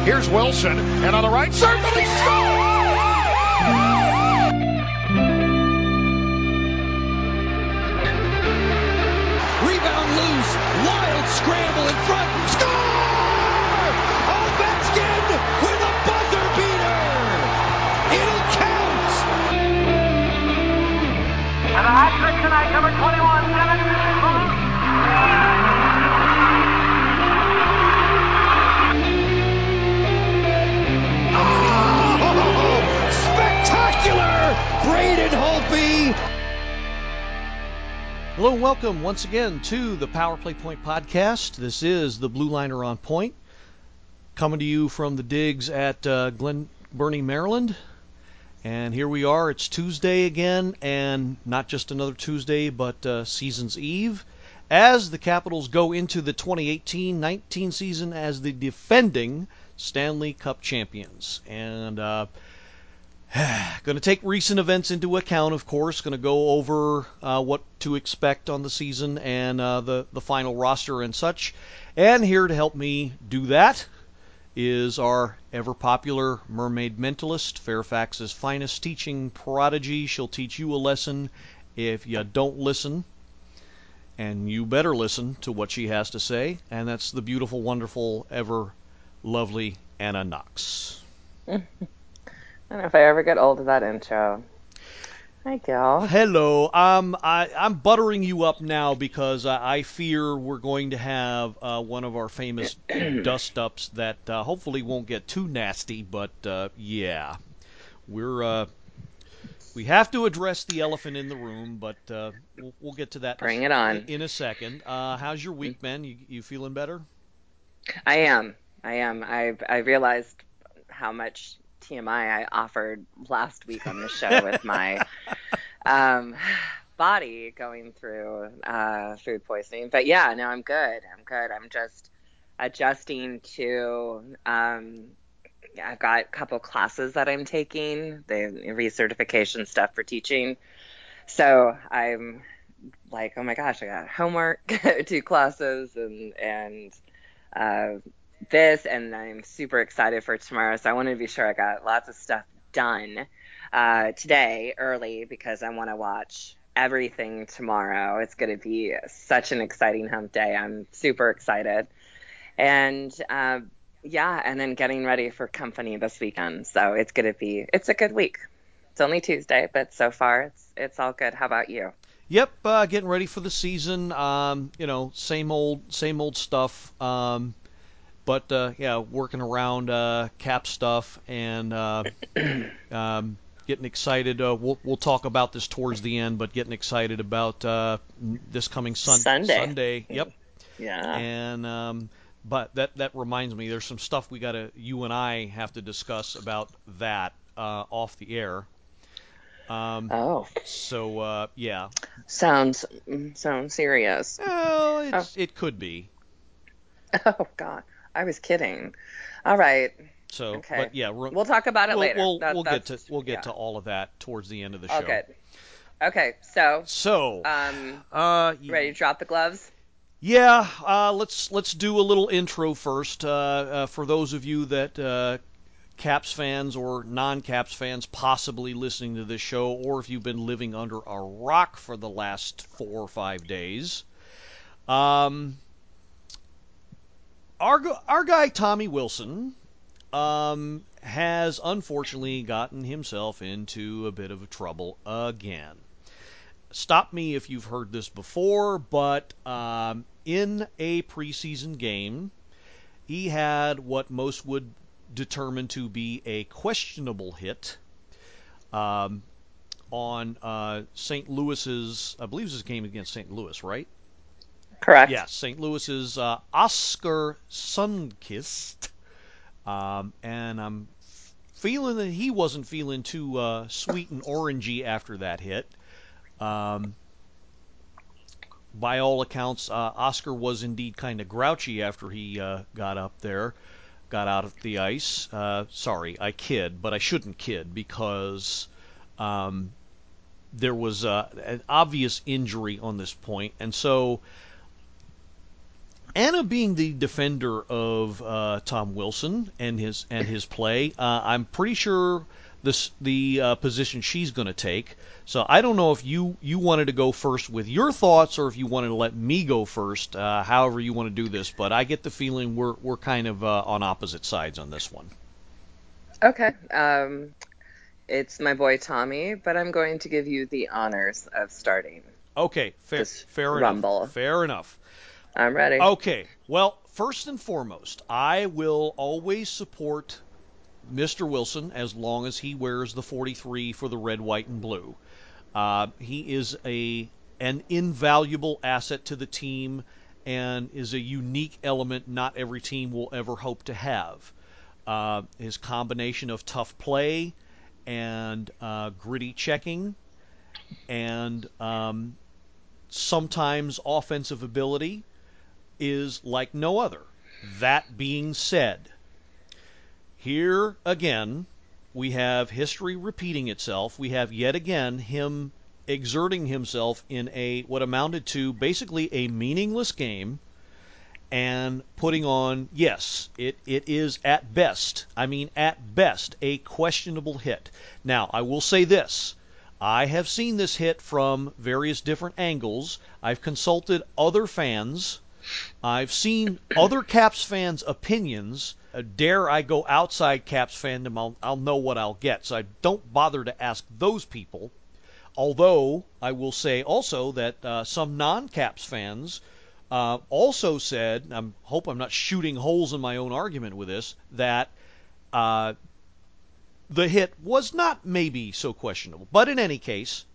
Here's Wilson, and on the right circle, he scores! Rebound loose, wild scramble in front, score! Ovechkin with a buzzer beater! It'll count! And a hat trick tonight, number 21, Devin Valouche. Spectacular! Braden Holtby! Hello and welcome once again to the Power Play Point podcast. This is the Blue Liner on Point, coming to you from the digs at Glen Burnie, Maryland. And here we are. It's Tuesday again, and not just another Tuesday, but season's eve, as the Capitals go into the 2018-19 season as the defending Stanley Cup champions. And going to take recent events into account, of course. Going to go over what to expect on the season and the final roster and such. And here to help me do that is our ever-popular mermaid mentalist, Fairfax's finest teaching prodigy. She'll teach you a lesson if you don't listen, and you better listen to what she has to say. And that's the beautiful, wonderful, ever-lovely Anna Knox. I don't know if I ever get old of that intro. Hi, Gil. Hello. I'm buttering you up now because I fear we're going to have one of our famous dust-ups that hopefully won't get too nasty, but yeah. We have to address the elephant in the room, but we'll get to that Bring it on. in a second. How's your week, man? You feeling better? I am. I realized how much TMI I offered last week on the show with my body going through food poisoning. But yeah, no, I'm good. I'm just adjusting to, I've got a couple classes that I'm taking, the recertification stuff for teaching. So I'm like, oh my gosh, I got homework, 2 classes, and this, and I'm super excited for tomorrow. So I wanted to be sure I got lots of stuff done today early because I want to watch everything tomorrow. It's going to be such an exciting hump day. I'm super excited. And yeah, and then getting ready for company this weekend. So it's a good week. It's only Tuesday, but so far it's all good. How about you? Yep, getting ready for the season. Same old stuff. But yeah, working around cap stuff and getting excited. We'll talk about this towards the end, but getting excited about this coming Sunday. Yep. Yeah. And but that reminds me, there's some stuff you and I have to discuss about that off the air. So yeah. Sounds serious. Well, it could be. Oh God. I was kidding. All right. So, okay. But yeah, we'll talk about it later. We'll get to all of that towards the end of the show. Good. Okay, so ready to drop the gloves? Yeah, let's do a little intro first. For those of you that Caps fans or non-Caps fans possibly listening to this show, or if you've been living under a rock for the last 4 or 5 days. Our guy Tommy Wilson has unfortunately gotten himself into a bit of trouble again. Stop me if you've heard this before, but in a preseason game, he had what most would determine to be a questionable hit on St. Louis's, I believe it was a game against St. Louis, right? Correct. Yes, St. Louis's Oskar Sundqvist, and I'm feeling that he wasn't feeling too sweet and orangey after that hit. By all accounts, Oscar was indeed kind of grouchy after he got out of the ice. Sorry, I kid, but I shouldn't kid because there was an obvious injury on this point, and so Anna being the defender of Tom Wilson and his play, I'm pretty sure the position she's going to take. So I don't know if you wanted to go first with your thoughts or if you wanted to let me go first. However you want to do this, but I get the feeling we're kind of on opposite sides on this one. Okay. It's my boy Tommy, but I'm going to give you the honors of starting. Okay, fair Rumble. enough. Fair enough. I'm ready. Okay, well, first and foremost, I will always support Mr. Wilson as long as he wears the 43 for the red, white, and blue. He is an invaluable asset to the team and is a unique element not every team will ever hope to have. His combination of tough play and gritty checking and sometimes offensive ability is like no other. That being said, here again, we have history repeating itself. We have yet again him exerting himself in what amounted to basically a meaningless game and putting on, yes, it is at best, a questionable hit. Now, I will say this. I have seen this hit from various different angles. I've consulted other fans. I've seen other Caps fans' opinions. Dare I go outside Caps fandom, I'll know what I'll get. So I don't bother to ask those people. Although I will say also that some non-Caps fans also said, I hope I'm not shooting holes in my own argument with this, that the hit was not maybe so questionable. But in any case,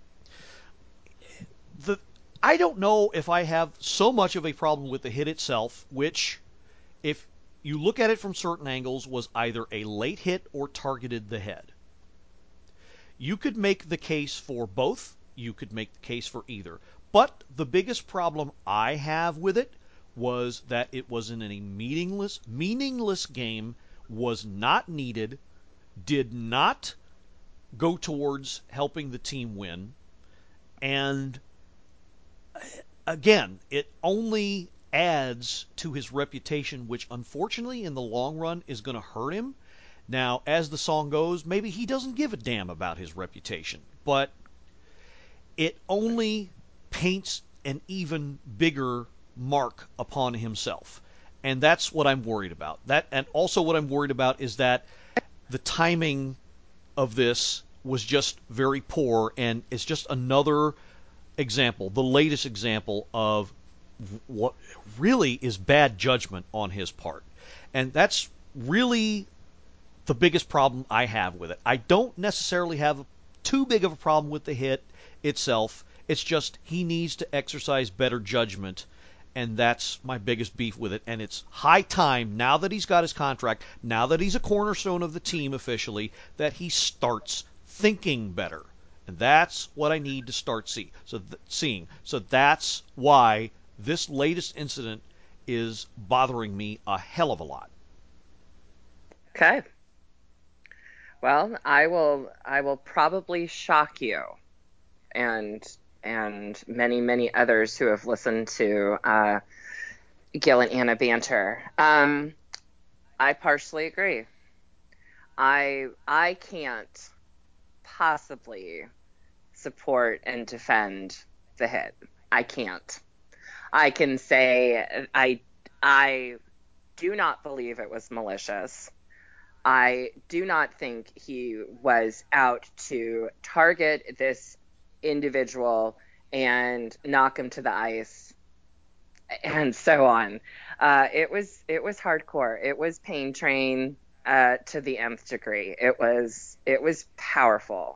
I don't know if I have so much of a problem with the hit itself, which, if you look at it from certain angles, was either a late hit or targeted the head. You could make the case for both. You could make the case for either. But the biggest problem I have with it was that it was in a meaningless game, was not needed, did not go towards helping the team win, and again, it only adds to his reputation, which unfortunately in the long run is going to hurt him. Now, as the song goes, maybe he doesn't give a damn about his reputation, but it only paints an even bigger mark upon himself. And that's what I'm worried about. And also what I'm worried about is that the timing of this was just very poor, and it's just another example, the latest example of what really is bad judgment on his part. And that's really the biggest problem I have with it. I don't necessarily have too big of a problem with the hit itself. It's just he needs to exercise better judgment, and that's my biggest beef with it. And it's high time, now that he's got his contract, now that he's a cornerstone of the team officially, that he starts thinking better. And that's what I need to start seeing. So that's why this latest incident is bothering me a hell of a lot. Okay. Well, I will probably shock you and many others who have listened to Gil and Anna banter. I partially agree. I can't possibly support and defend the hit. I can't. I can say I do not believe it was malicious. I do not think he was out to target this individual and knock him to the ice and so on. It was hardcore. It was Pain Train to the nth degree. It was powerful.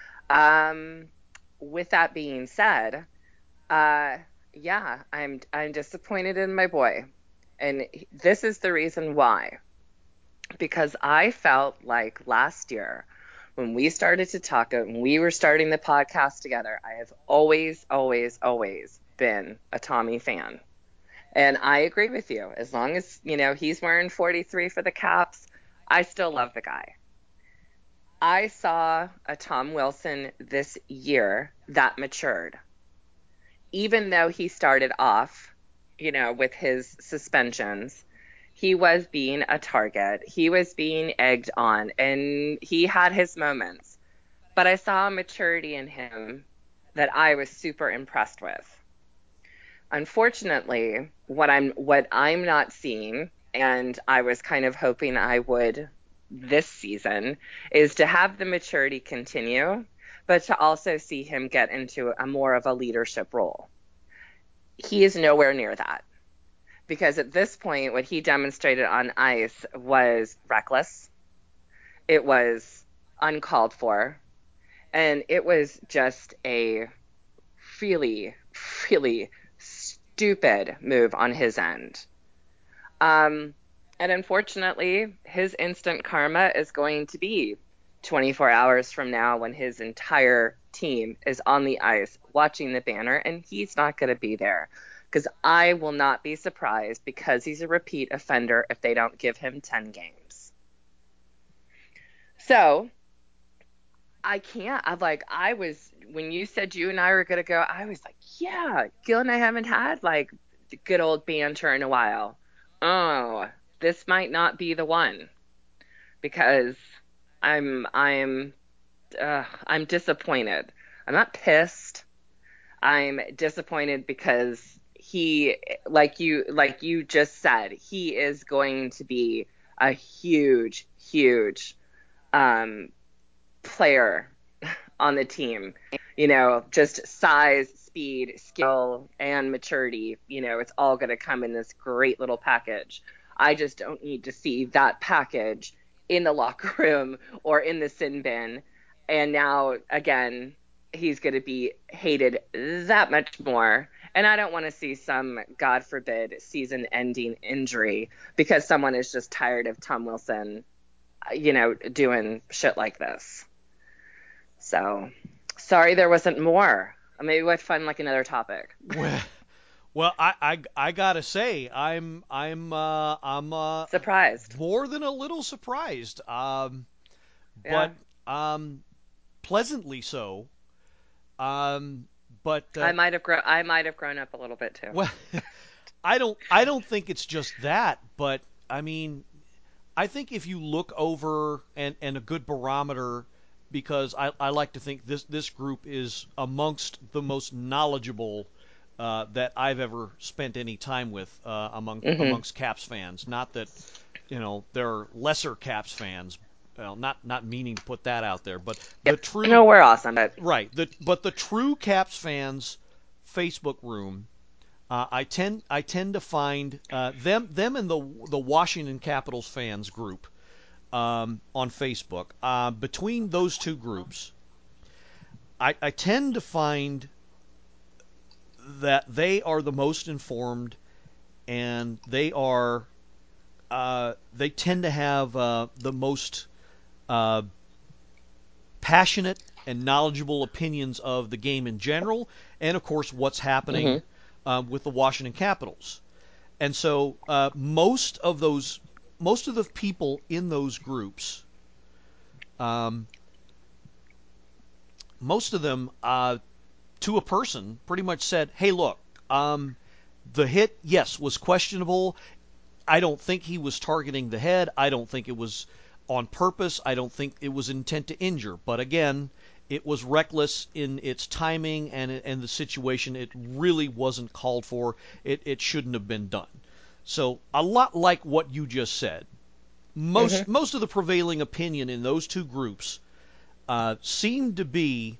With that being said, yeah, I'm disappointed in my boy, and this is the reason why. Because I felt like last year when we started to talk, when we were starting the podcast together, I have always been a Tommy fan. And I agree with you. As long as, he's wearing 43 for the Caps, I still love the guy. I saw a Tom Wilson this year that matured. Even though he started off with his suspensions, he was being a target. He was being egged on, and he had his moments. But I saw a maturity in him that I was super impressed with. Unfortunately, what I'm not seeing, and I was kind of hoping I would this season, is to have the maturity continue, but to also see him get into a more of a leadership role. He is nowhere near that, because at this point, what he demonstrated on ice was reckless. It was uncalled for, and it was just a really, really stupid move on his end. And unfortunately, his instant karma is going to be 24 hours from now when his entire team is on the ice watching the banner, and he's not going to be there. Because I will not be surprised, because he's a repeat offender, if they don't give him 10 games. So I can't. When you said you and I were going to go, I was like, yeah, Gil and I haven't had like the good old banter in a while. Oh, this might not be the one, because I'm disappointed. I'm not pissed. I'm disappointed because he, like you just said, he is going to be a huge, huge player on the team. Just size, speed, skill, and maturity. It's all going to come in this great little package. I just don't need to see that package in the locker room or in the sin bin. And now, again, he's going to be hated that much more. And I don't want to see some, God forbid, season-ending injury because someone is just tired of Tom Wilson, doing shit like this. So, sorry there wasn't more. Maybe we'd find like another topic. Well, I gotta say, I'm surprised. More than a little surprised. Yeah. But pleasantly so. But I might have grown up a little bit too. Well, I don't think it's just that, but I mean, I think if you look over and a good barometer, because I like to think this group is amongst the most knowledgeable that I've ever spent any time with amongst Caps fans. Not that there are lesser Caps fans. Well, not meaning to put that out there, but the true. No, we're awesome. But Right. But the true Caps fans Facebook room, I tend to find them in the Washington Capitals fans group on Facebook. Between those two groups, I tend to find that they are the most informed, and they tend to have the most passionate and knowledgeable opinions of the game in general, and of course what's happening with the Washington Capitals. And so most of the people in those groups, most of them, to a person, pretty much said, "Hey, look, the hit, yes, was questionable. I don't think he was targeting the head. I don't think it was on purpose. I don't think it was intent to injure. But again, it was reckless in its timing and the situation. It really wasn't called for. It shouldn't have been done." So a lot like what you just said. Most of the prevailing opinion in those two groups seemed to be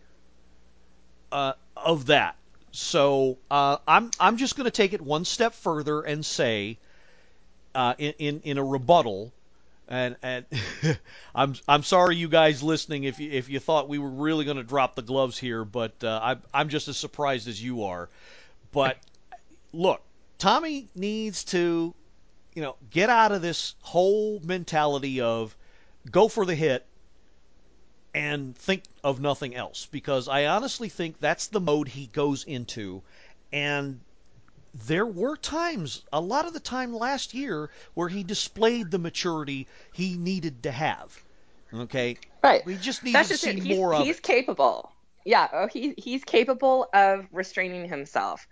of that. So I'm just going to take it one step further and say, in a rebuttal, and I'm sorry, you guys listening, if you thought we were really going to drop the gloves here, but I'm just as surprised as you are. But look, Tommy needs to, get out of this whole mentality of go for the hit and think of nothing else, because I honestly think that's the mode he goes into. And there were times, a lot of the time last year, where he displayed the maturity he needed to have. Okay? Right. We just need to see more of it. He's capable. Yeah. Oh, he's capable of restraining himself.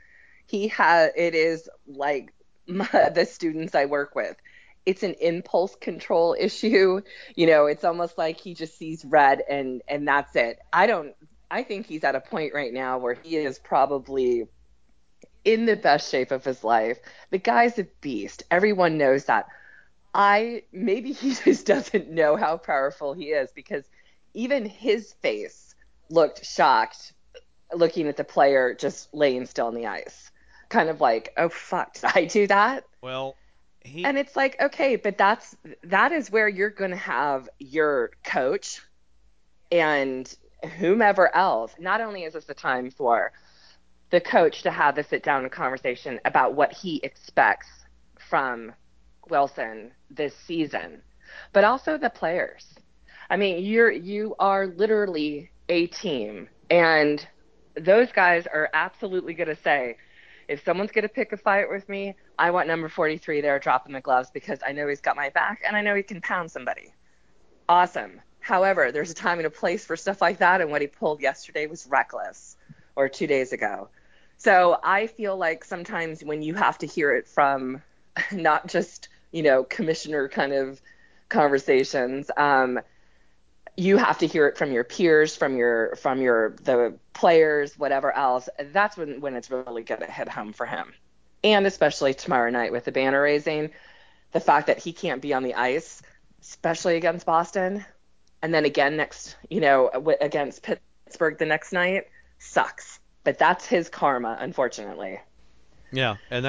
It is like the students I work with. It's an impulse control issue. It's almost like he just sees red and that's it. I think he's at a point right now where he is probably in the best shape of his life. The guy's a beast. Everyone knows that. Maybe he just doesn't know how powerful he is, because even his face looked shocked looking at the player just laying still on the ice. Kind of like, oh fuck, did I do that? Well, and it's like, okay, but that is where you're going to have your coach and whomever else. Not only is this the time for the coach to have the sit down conversation about what he expects from Wilson this season, but also the players. I mean, you are literally a team, and those guys are absolutely going to say, if someone's going to pick a fight with me, I want number 43 there dropping the gloves, because I know he's got my back and I know he can pound somebody. Awesome. However, there's a time and a place for stuff like that, and what he pulled yesterday was reckless, or 2 days ago. So I feel like sometimes when you have to hear it from not just, commissioner kind of conversations, you have to hear it from your peers, from the players, whatever else. That's when it's really going to hit home for him. And especially tomorrow night with the banner raising, the fact that he can't be on the ice, especially against Boston, and then again against Pittsburgh the next night, sucks. But that's his karma, unfortunately. Yeah, and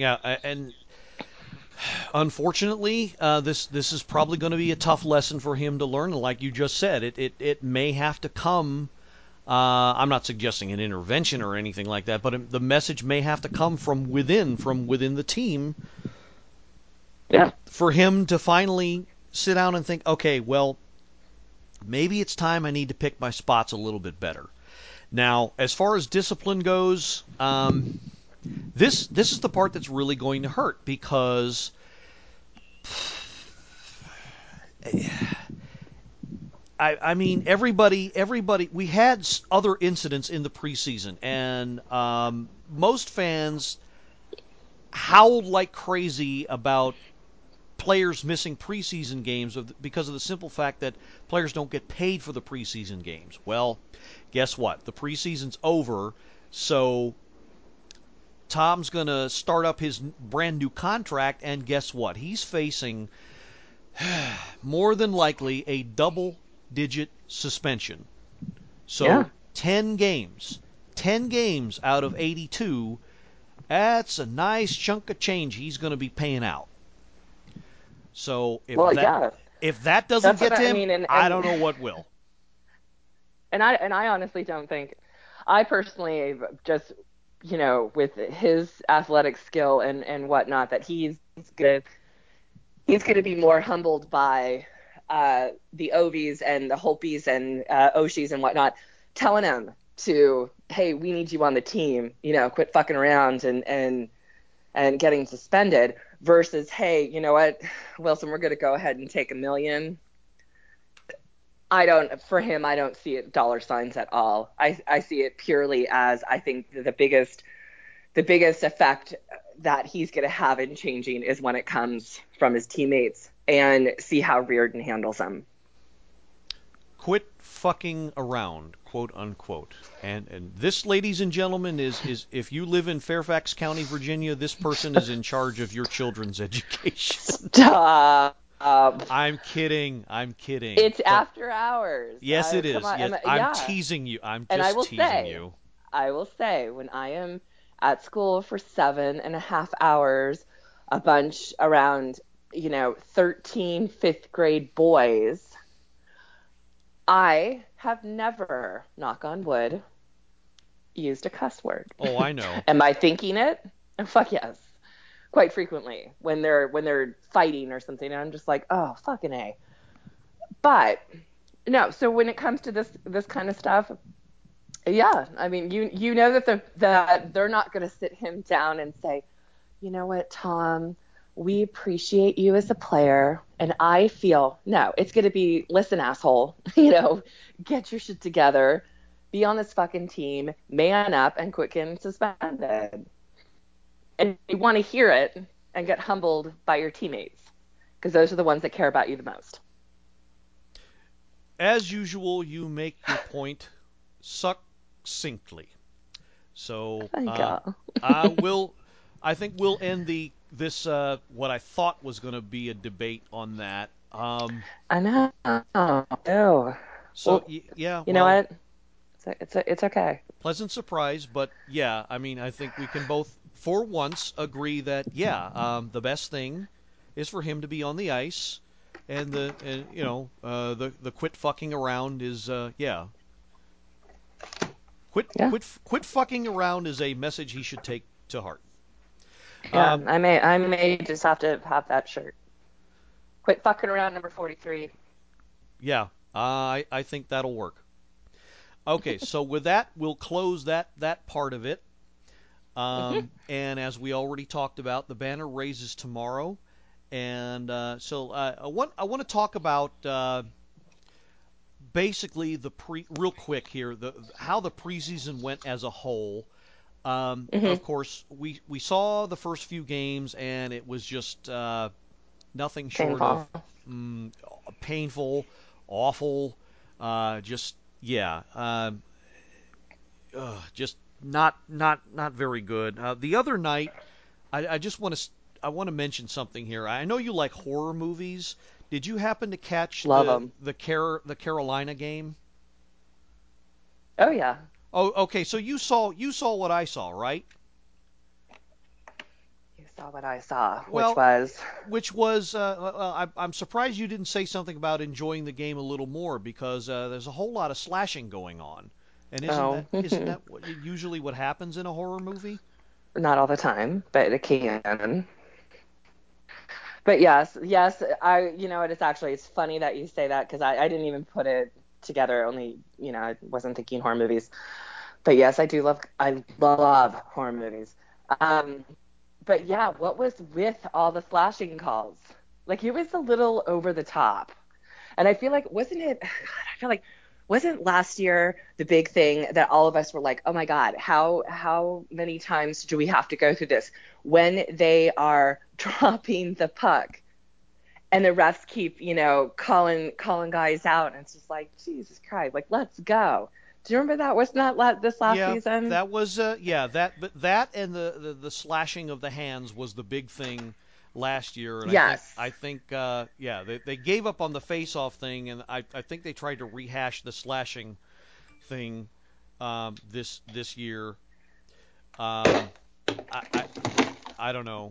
unfortunately, this is probably going to be a tough lesson for him to learn. Like you just said, it may have to come. I'm not suggesting an intervention or anything like that, but the message may have to come from within the team. Yeah. For him to finally sit down and think, okay, well, maybe it's time I need to pick my spots a little bit better. Now, as far as discipline goes, this is the part that's really going to hurt, because I mean, everybody. We had other incidents in the preseason, and most fans howled like crazy about players missing preseason games because of the simple fact that players don't get paid for the preseason games. Well, guess what? The preseason's over, so Tom's going to start up his brand new contract, and guess what? He's facing more than likely a double-digit suspension. So Yeah. 10 games out of 82, that's a nice chunk of change he's going to be paying out. So if that doesn't get to him, and I don't know what will. And I honestly don't think, I personally just, with his athletic skill and whatnot, that he's going to be more humbled by the Ovies and the Holpies and Oshies and whatnot telling him to, hey, we need you on the team, quit fucking around and getting suspended, versus, hey, you know what, Wilson, we're going to go ahead and take $1 million. For him, I don't see it dollar signs at all. I see it purely as, I think the biggest effect that he's going to have in changing is when it comes from his teammates, and see how Reardon handles them. Quit fucking around, quote unquote. And this, ladies and gentlemen, is if you live in Fairfax County, Virginia, this person is in charge of your children's education. Stop. I'm kidding. It's after hours. Yes, it is. Yes, I'm teasing you. I'm just teasing you. I will say, when I am at school for 7.5 hours, a bunch around, 13 fifth grade boys, I have never, knock on wood, used a cuss word. Oh, I know. Am I thinking it? Fuck yes. Quite frequently when they're fighting or something, and I'm just like, oh, fucking A. But no, so when it comes to this kind of stuff, yeah, I mean, you know that they're not going to sit him down and say, you know what, Tom, we appreciate you as a player, and I feel, no, it's going to be, listen, asshole, get your shit together, be on this fucking team, man up, and quit getting suspended. And you want to hear it and get humbled by your teammates, because those are the ones that care about you the most. As usual, you make your point succinctly. So Thank you. I think we'll end this what I thought was going to be a debate on that. I know. Ew. So Well, yeah, you know well, what? It's okay. pleasant surprise, but yeah, I mean, I think we can both, for once, agree that yeah, the best thing is for him to be on the ice, and the quit fucking around is yeah, Yeah. quit fucking around is a message he should take to heart. Yeah. Um, I may just have to have that shirt. Quit fucking around, number 43. yeah, I think that'll work. Okay, so with that, we'll close that part of it. And as we already talked about, the banner raises tomorrow, and so I want to talk about basically real quick here how the preseason went as a whole. Of Mm-hmm. course, we saw the first few games, and it was just nothing short of Painful. painful, awful, just yeah. Just not very good. The other night, I just want to mention something here. I know you like horror movies. Did you happen to catch Love them. the Carolina game? Oh, yeah. Oh, okay. So you saw what I saw, right? You saw what I saw, which Well, was, which was I'm surprised you didn't say something about enjoying the game a little more because there's a whole lot of slashing going on. And isn't oh, that isn't that usually what happens in a horror movie? not all the time, but it can. But yes, it's funny that you say that, because I didn't even put it together. Only, I wasn't thinking horror movies. But yes, I love horror movies. Um, but yeah, what was with all the slashing calls? Like, it was a little over the top. And I feel like, wasn't it? God, I feel like, wasn't last year the big thing that all of us were like, oh my God, how many times do we have to go through this when they are dropping the puck and the refs keep, calling guys out, and it's just like, Jesus Christ, like, let's go. Do you remember that? Wasn't that this last Yeah, season? that was yeah, that and the slashing of the hands was the big thing last year, and I think Yes. I think yeah, they gave up on the face-off thing, and I think they tried to rehash the slashing thing this year. Um, I I don't know.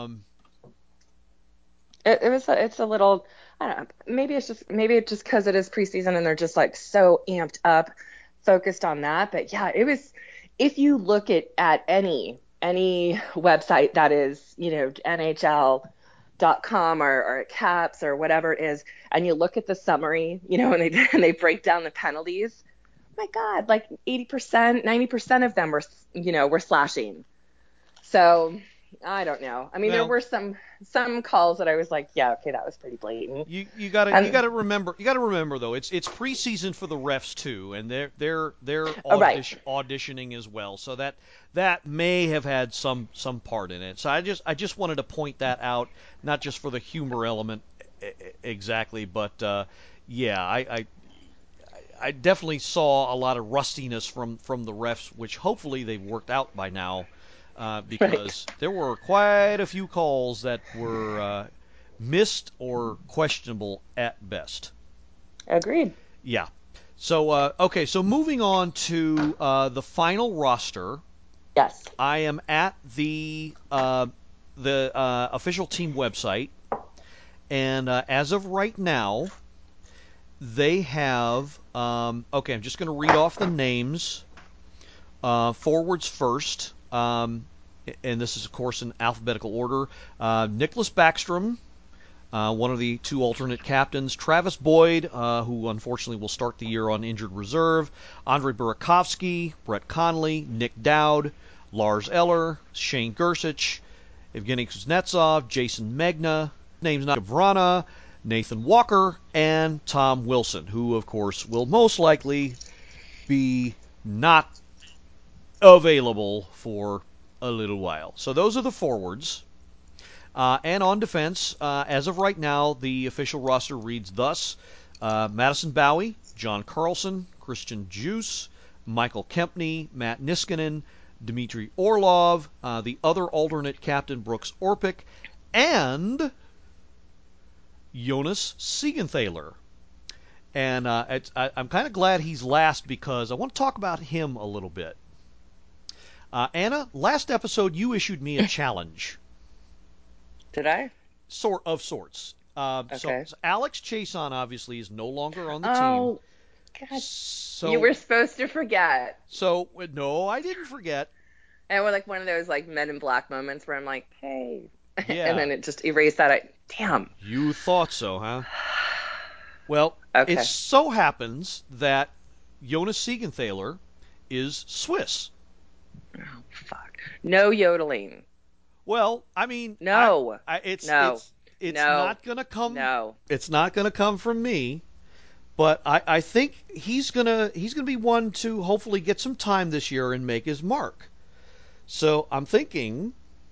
It's a little, I don't know, maybe it's just because it is preseason and they're just like so amped up, focused on that. But yeah, it was, if you look at any website that is, NHL.com or Caps or whatever it is, and you look at the summary, and they break down the penalties, my God, like 80%, 90% of them were slashing. So I don't know. I mean, there Well, were some calls that I was like, yeah, okay, that was pretty blatant. you gotta And remember though it's preseason for the refs too, and they're oh, right, auditioning as well, so that may have had some part in it. So I just wanted to point that out, not just for the humor element exactly, but yeah, I definitely saw a lot of rustiness from the refs, which hopefully they've worked out by now, right, because there were quite a few calls that were missed or questionable at best. agreed. Yeah. So okay, so moving on to the final roster, Yes. I am at the official team website, and as of right now, they have okay. I'm just going to read off the names. Forwards first, and this is of course in alphabetical order. Nicholas Backstrom, one of the two alternate captains. Travis Boyd, who unfortunately will start the year on injured reserve. Andre Burakovsky, Brett Connolly, Nick Dowd, Lars Eller, Shane Gersich, Evgeny Kuznetsov, Jason Megna, names not Vrana, Nathan Walker, and Tom Wilson, who of course will most likely be not available for a little while. So those are the forwards. And on defense, as of right now, the official roster reads thus: Madison Bowie, John Carlson, Christian Djoos, Michael Kempney, Matt Niskanen, Dmitry Orlov, the other alternate captain Brooks Orpik, and Jonas Siegenthaler. And I'm kind of glad he's last because I want to talk about him a little bit. Anna, last episode you issued me a challenge. Did I? Of sorts. Okay. So Alex Chason obviously is no longer on the team. Oh, God. So You were supposed to forget. So no, I didn't forget. And we're like one of those like Men in Black moments where I'm like, hey. Yeah. And then it just erased that. Damn. You thought so, huh? Well, Okay. it so happens that Jonas Siegenthaler is Swiss. Oh, fuck. No yodeling. Well, I mean, No. It's No. not gonna come. No. It's not gonna come from me. But I think he's gonna be one to hopefully get some time this year and make his mark. So I'm thinking,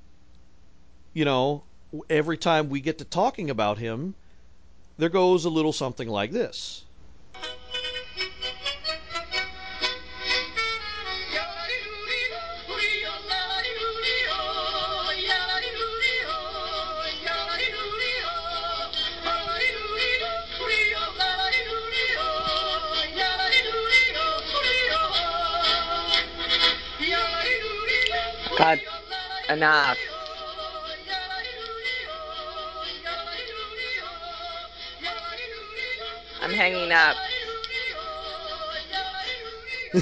every time we get to talking about him, there goes a little something like this. God, enough. I'm hanging up. You're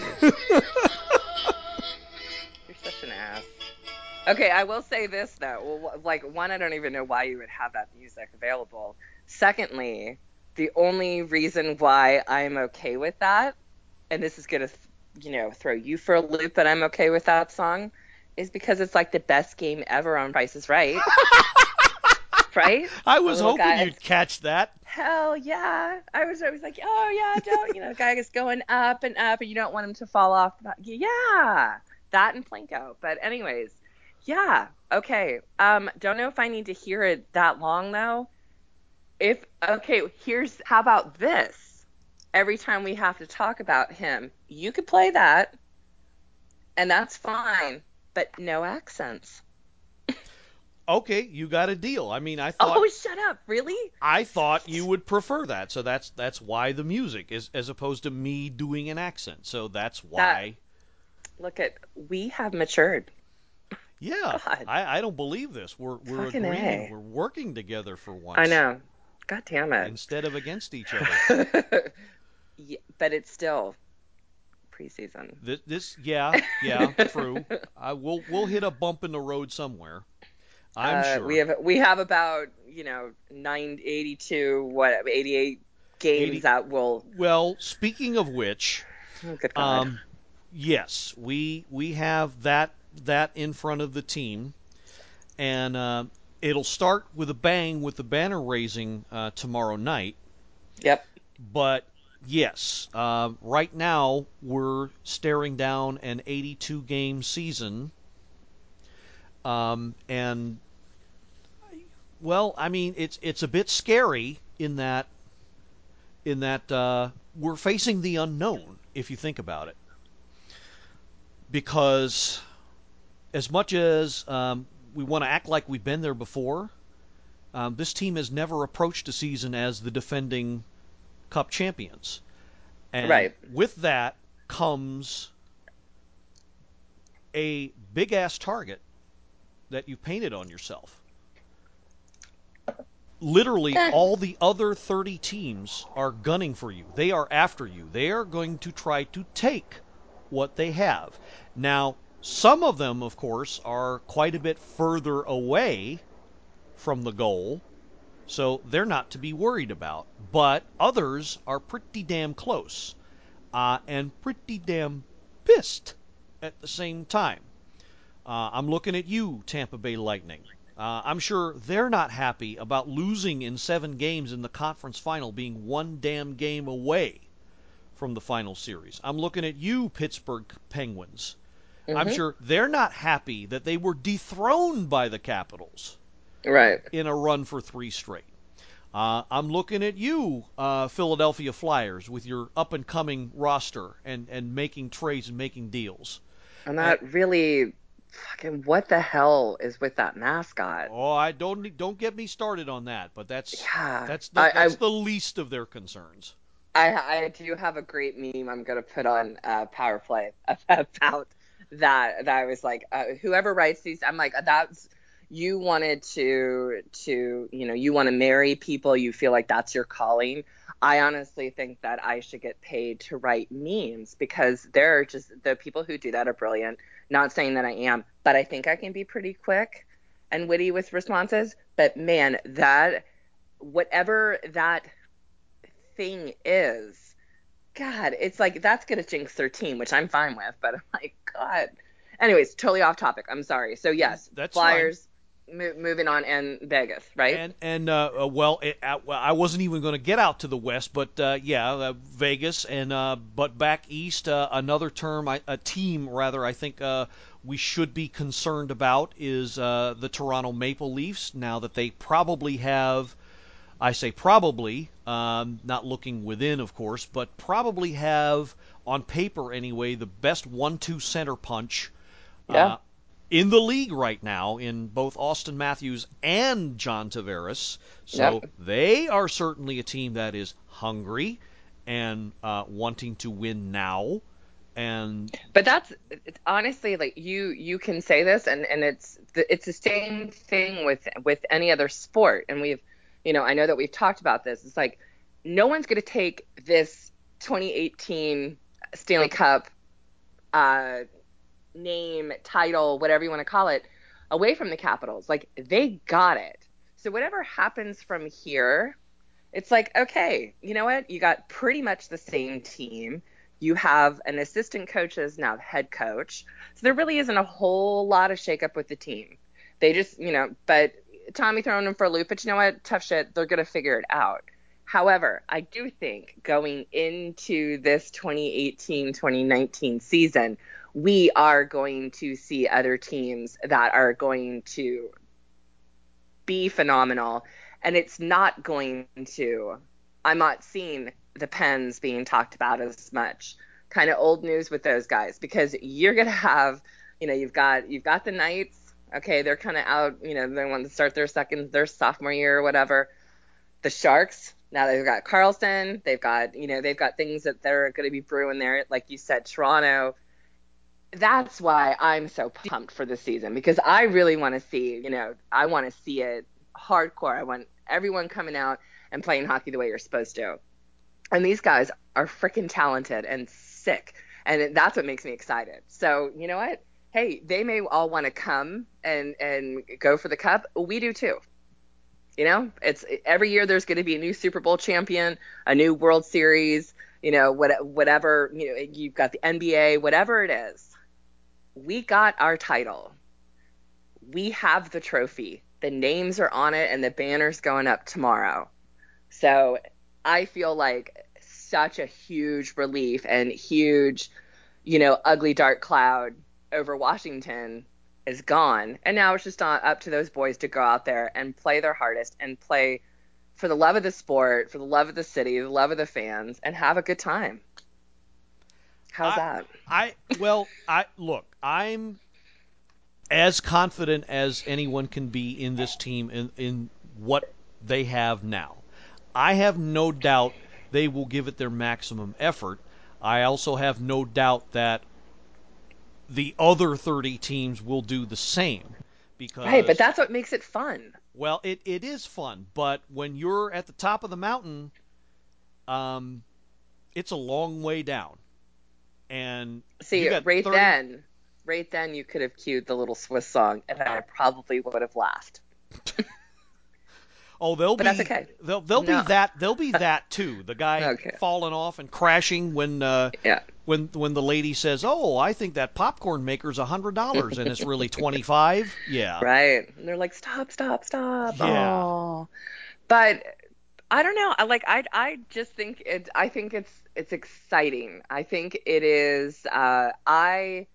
such an ass. Okay, I will say this though. Well, like, one, I don't even know why you would have that music available. Secondly, the only reason why I'm okay with that, and this is gonna, throw you for a loop that I'm okay with that song, is because it's like the best game ever on Price is Right. Right? I was hoping you'd catch that. Hell yeah. I was always like, oh yeah, don't, the guy is going up and up and you don't want him to fall off. Yeah, that and Plinko. But anyways, yeah, okay. Don't know if I need to hear it that long though. How about this? Every time we have to talk about him, you could play that and that's fine, but no accents. Okay, you got a deal. I mean, I thought. Oh, shut up! Really? I thought you would prefer that, so that's why the music is, as opposed to me doing an accent. So that's why. We have matured. Yeah, God. I don't believe this. We're Fucking agreeing. A. We're working together for once. I know. God damn it. Instead of against each other. Yeah, but it's still preseason. Yeah, true. We'll hit a bump in the road somewhere. I'm sure. We have about 88 games that will. Well, speaking of which, oh, good God. Yes, we have that in front of the team, and it'll start with a bang with the banner raising tomorrow night. Yep. But yes, right now we're staring down an 82-game season. And well, I mean, it's a bit scary in that we're facing the unknown, if you think about it. Because as much as we want to act like we've been there before, this team has never approached a season as the defending Cup champions. And right. With that comes a big-ass target that you painted on yourself. Literally, all the other 30 teams are gunning for you. They are after you. They are going to try to take what they have. Now, some of them, of course, are quite a bit further away from the goal, so they're not to be worried about. But others are pretty damn close, and pretty damn pissed at the same time. I'm looking at you, Tampa Bay Lightning. I'm sure they're not happy about losing in 7 games in the conference final, being one damn game away from the final series. I'm looking at you, Pittsburgh Penguins. I'm sure they're not happy that they were dethroned by the Capitals Right. in a run for 3 straight. I'm looking at you, Philadelphia Flyers, with your up-and-coming roster and making trades and making deals. And that really, fucking, what the hell is with that mascot? Oh, I don't get me started on that, but that's Yeah. that's the least of their concerns. I do have a great meme I'm going to put on Power Play about that I was like, whoever writes these, I'm like, that's, you wanted to, you want to marry people, you feel like that's your calling. I honestly think that I should get paid to write memes, because they're just, the people who do that are brilliant. Not saying that I am, but I think I can be pretty quick and witty with responses. But man, that, whatever that thing is, God, it's like, that's gonna jinx their team, which I'm fine with, but I'm like, God. Anyways, totally off topic. I'm sorry. So yes, That's Flyers, moving on, and Vegas, right? Well, I wasn't even going to get out to the West, but Vegas, and but back east, another term, a team rather, I think we should be concerned about is the Toronto Maple Leafs. Now that they probably have, I say probably, not looking within, of course, but probably have, on paper anyway, the best 1-2 center punch Yeah. in the league right now, in both Austin Matthews and John Tavares. So Yep. they are certainly a team that is hungry and wanting to win now. But it's honestly, like, you can say this, and it's the same thing with any other sport. And we've, I know that we've talked about this. It's like, no one's going to take this 2018 Stanley Cup name, title, whatever you want to call it, away from the Capitals. Like, they got it. So whatever happens from here, it's like, okay, you know what? You got pretty much the same team. You have an assistant coach as now head coach. So there really isn't a whole lot of shakeup with the team. They just, but Tommy throwing them for a loop, but you know what? Tough shit. They're going to figure it out. However, I do think going into this 2018-2019 season, we are going to see other teams that are going to be phenomenal. And it's not going to, I'm not seeing the Pens being talked about as much. Kind of old news with those guys, because you're going to have, you've got the Knights. Okay, they're kind of out, they want to start their sophomore year or whatever. The Sharks, now they've got Carlson, they've got things that they're going to be brewing there. Like you said, Toronto. That's why I'm so pumped for the season, because I really want to see, I want to see it hardcore. I want everyone coming out and playing hockey the way you're supposed to. And these guys are freaking talented and sick. And that's what makes me excited. So, you know what? Hey, they may all want to come and go for the cup. We do too. It's every year there's going to be a new Super Bowl champion, a new World Series, whatever, you've got the NBA, whatever it is. We got our title. We have the trophy. The names are on it, and the banner's going up tomorrow. So I feel like such a huge relief and huge, ugly dark cloud over Washington is gone. And now it's just up to those boys to go out there and play their hardest and play for the love of the sport, for the love of the city, the love of the fans, and have a good time. How's that? Look, I'm as confident as anyone can be in this team in what they have now. I have no doubt they will give it their maximum effort. I also have no doubt that the other 30 teams will do the same. Because, right, but that's what makes it fun. Well, it is fun, but when you're at the top of the mountain, it's a long way down. And see, right then you could have cued the little Swiss song, and I probably would have laughed. Oh, that's okay. They'll be that too. The guy falling off and crashing when when the lady says, "Oh, I think that popcorn maker's $100 and it's really $25." Yeah. Right. And they're like, "Stop. Yeah. Oh. But I don't know. I just think I think it's exciting. I think it is. I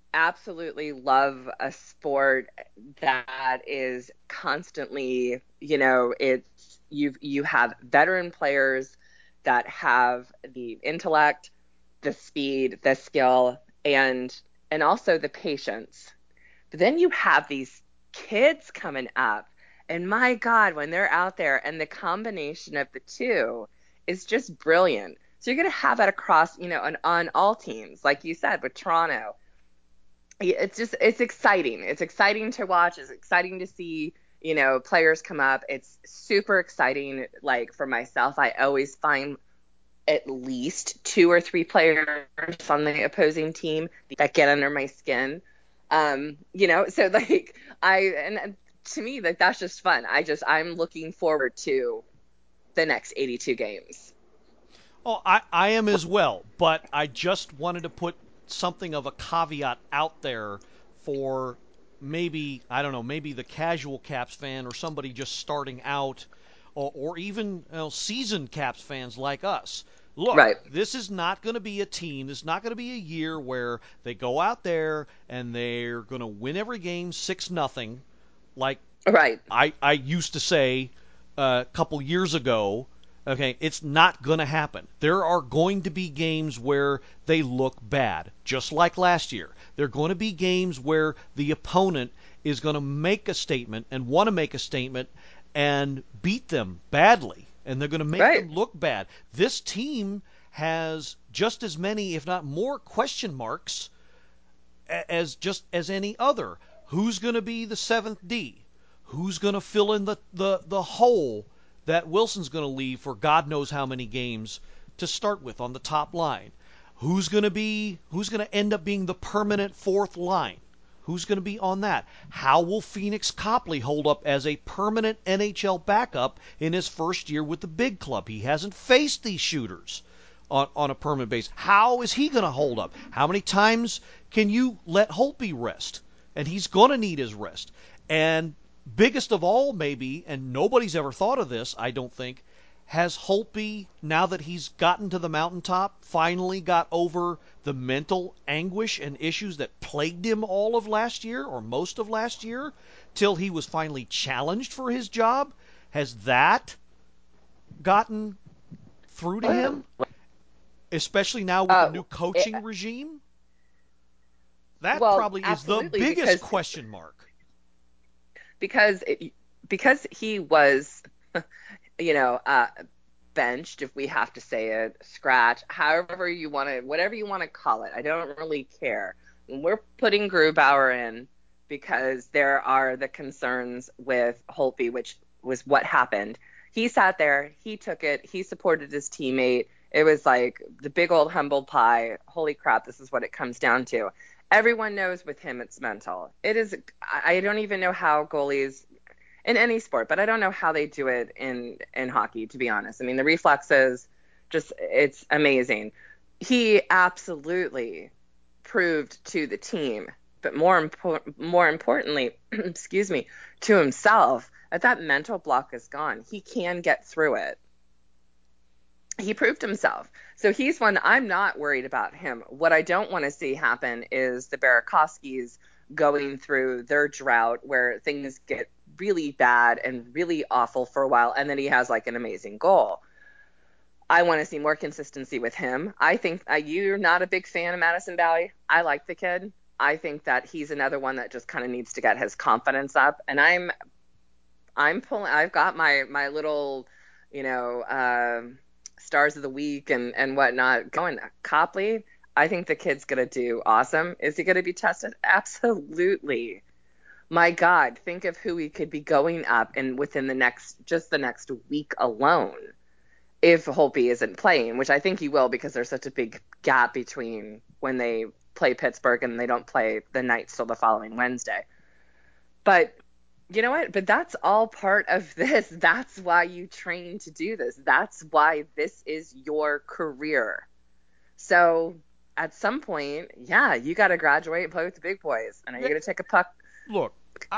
absolutely love a sport that is constantly, you have veteran players that have the intellect, the speed, the skill, and also the patience. But then you have these kids coming up, and my God, when they're out there, and the combination of the two is just brilliant. So you're going to have that across, on all teams, like you said, with Toronto. It's exciting. It's exciting to watch. It's exciting to see, players come up. It's super exciting. Like for myself, I always find at least 2 or 3 players on the opposing team that get under my skin. So like and to me, like that's just fun. I'm looking forward to the next 82 games. Oh, I am as well, but I just wanted to put something of a caveat out there for maybe, I don't know, maybe the casual Caps fan or somebody just starting out, or even seasoned Caps fans like us. Look, Right. this is not going to be a team. This is not going to be a year where they go out there and they're going to win every game 6-0, like Right. I used to say a couple years ago. Okay, it's not going to happen. There are going to be games where they look bad, just like last year. There are going to be games where the opponent is going to make a statement and want to make a statement and beat them badly, and they're going to make Right. them look bad. This team has just as many, if not more, question marks as any other. Who's going to be the seventh D? Who's going to fill in the hole that Wilson's going to leave for God knows how many games to start with on the top line? Who's going to end up being the permanent fourth line? Who's going to be on that? How will Phoenix Copley hold up as a permanent NHL backup in his first year with the big club? He hasn't faced these shooters on a permanent basis. How is he going to hold up? How many times can you let Holtby rest? And he's going to need his rest. And biggest of all, maybe, and nobody's ever thought of this, I don't think, has Holtby, now that he's gotten to the mountaintop, finally got over the mental anguish and issues that plagued him all of last year, or most of last year, till he was finally challenged for his job? Has that gotten through to him? Especially now with the new coaching regime? That Well, probably is the absolutely, biggest question mark. because he was, you know, uh, benched, if we have to say it, scratch, however you want to, whatever you want to call it. I don't really care. We're putting Grubauer in because there are the concerns with Holtby, which was what happened. He sat there, he took it, he supported his teammate. It was like the big old humble pie. Holy crap, this is what it comes down to. Everyone knows with him it's mental. It is. I don't even know how goalies in any sport, but I don't know how they do it in hockey, to be honest. I mean, the reflexes, just it's amazing. He absolutely proved to the team, but more importantly, excuse me, to himself, that mental block is gone. He can get through it. He proved himself. So he's one. I'm not worried about him. What I don't want to see happen is the Burakovskis going through their drought where things get really bad and really awful for a while, and then he has like an amazing goal. I want to see more consistency with him. I think you're not a big fan of Madison Valley. I like the kid. I think that he's another one that just kind of needs to get his confidence up. And I'm pulling. I've got my little, you know, stars of the week and whatnot going. Copley, I think the kid's gonna do awesome. Is he gonna be tested? Absolutely. My God, think of who he could be going up and within the next week alone, if Holtby isn't playing, which I think he will because there's such a big gap between when they play Pittsburgh and they don't play the Knights till the following Wednesday. But you know what? But that's all part of this. That's why you train to do this. That's why this is your career. So at some point, yeah, you got to graduate and play with the big boys. And are you going to take a puck? Look,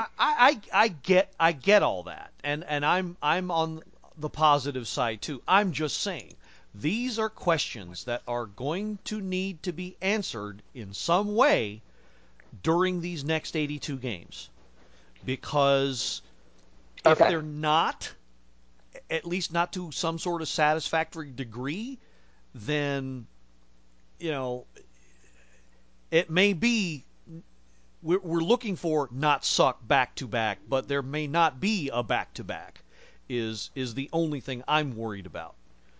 I get all that, and I'm on the positive side too. I'm just saying these are questions that are going to need to be answered in some way during these next 82 games, because if they're not, at least not to some sort of satisfactory degree, then, it may be we're looking for not suck back-to-back, but there may not be a back-to-back is the only thing I'm worried about.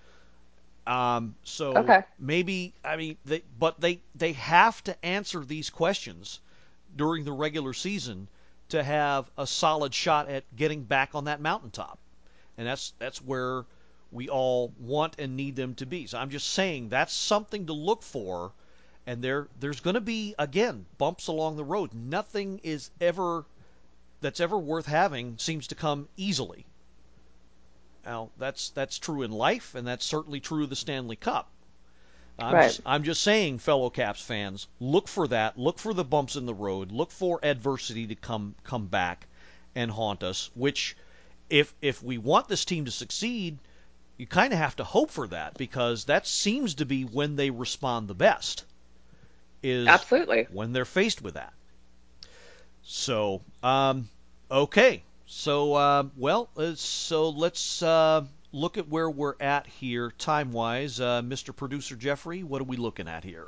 So maybe, they have to answer these questions during the regular season to have a solid shot at getting back on that mountaintop. And that's where we all want and need them to be. So I'm just saying that's something to look for. And there's going to be, again, bumps along the road. Nothing that's ever worth having seems to come easily. Now, that's true in life, and that's certainly true of the Stanley Cup. I'm just saying, fellow Caps fans, look for that. Look for the bumps in the road. Look for adversity to come back and haunt us, which, if we want this team to succeed, you kind of have to hope for that, because that seems to be when they respond the best, is absolutely when they're faced with that. So, okay. So, so let's look at where we're at here time-wise. Mr. Producer Jeffrey, what are we looking at here?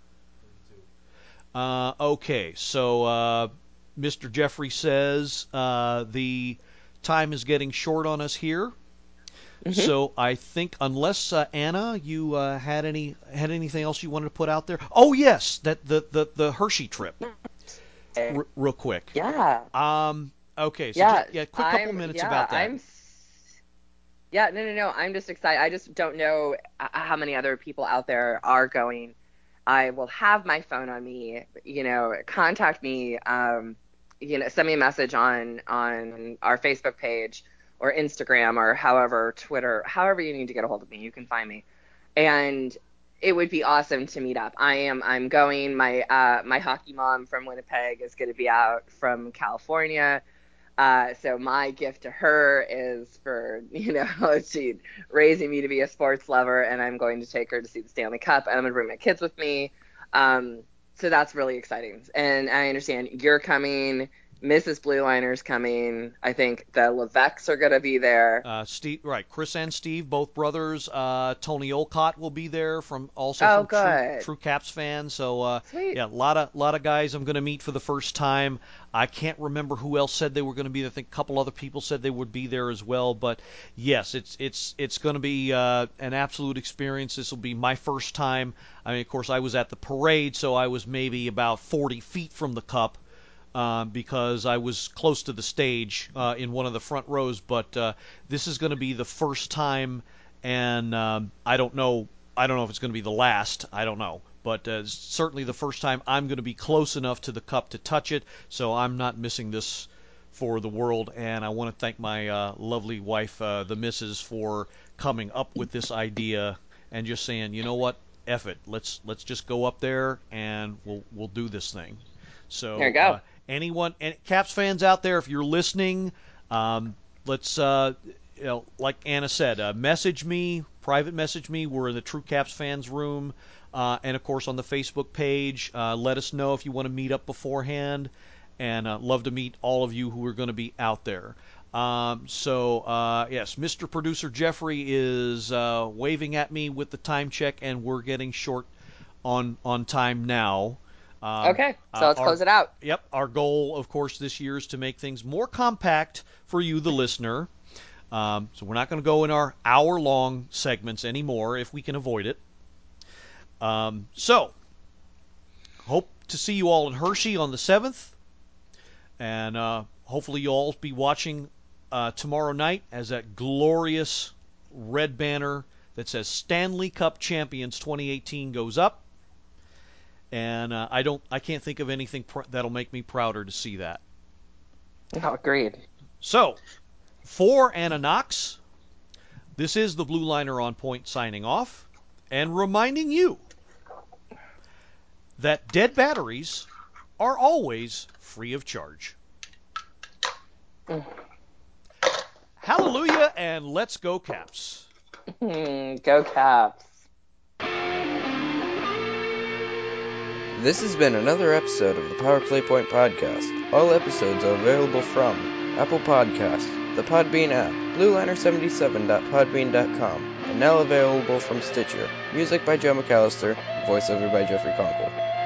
Okay, so Mr. Jeffrey says the time is getting short on us here. Mm-hmm. So I think, unless Anna, you had anything else you wanted to put out there? Oh yes, that the Hershey trip. Real quick. Yeah. Okay. So quick couple minutes about that. No. I'm just excited. I just don't know how many other people out there are going. I will have my phone on me. Contact me. Send me a message on our Facebook page or Instagram or Twitter, however you need to get a hold of me. You can find me, and it would be awesome to meet up. I'm going. My hockey mom from Winnipeg is going to be out from California. So my gift to her is for, she's raising me to be a sports lover, and I'm going to take her to see the Stanley Cup, and I'm going to bring my kids with me. So that's really exciting. And I understand you're coming. Mrs. Blue Liner's coming. I think the Levesques are going to be there. Steve, right? Chris and Steve, both brothers. Tony Olcott will be there from True Caps fans. So Sweet. Yeah, a lot of guys I'm going to meet for the first time. I can't remember who else said they were going to be there. I think a couple other people said they would be there as well. But yes, it's going to be an absolute experience. This will be my first time. I mean, of course, I was at the parade, so I was maybe about 40 feet from the cup. Because I was close to the stage in one of the front rows, but this is going to be the first time, and I don't know if it's going to be the last. I don't know, but certainly the first time I'm going to be close enough to the cup to touch it, so I'm not missing this for the world. And I want to thank my lovely wife, the Missus, for coming up with this idea and just saying, you know what, F it, let's just go up there and we'll do this thing. So there you go. Anyone, Caps fans out there, if you're listening, let's, like Anna said, message me, private message me. We're in the True Caps fans room, and of course on the Facebook page. Let us know if you want to meet up beforehand, and love to meet all of you who are going to be out there. Yes, Mr. Producer Jeffrey is waving at me with the time check, and we're getting short on time now. Okay, so let's close it out. Yep, our goal, of course, this year is to make things more compact for you, the listener. So we're not going to go in our hour-long segments anymore if we can avoid it. So, hope to see you all in Hershey on the 7th. And hopefully you'll all be watching tomorrow night as that glorious red banner that says Stanley Cup Champions 2018 goes up. And I can't think of anything that'll make me prouder to see that. Oh, agreed. So, for Anna Knox, this is the Blue Liner on Point signing off and reminding you that dead batteries are always free of charge. Hallelujah, and let's go Caps. Go Caps. This has been another episode of the Power Play Point podcast. All episodes are available from Apple Podcasts, the Podbean app, blueliner77.podbean.com, and now available from Stitcher. Music by Joe McAllister, voiceover by Jeffrey Conkle.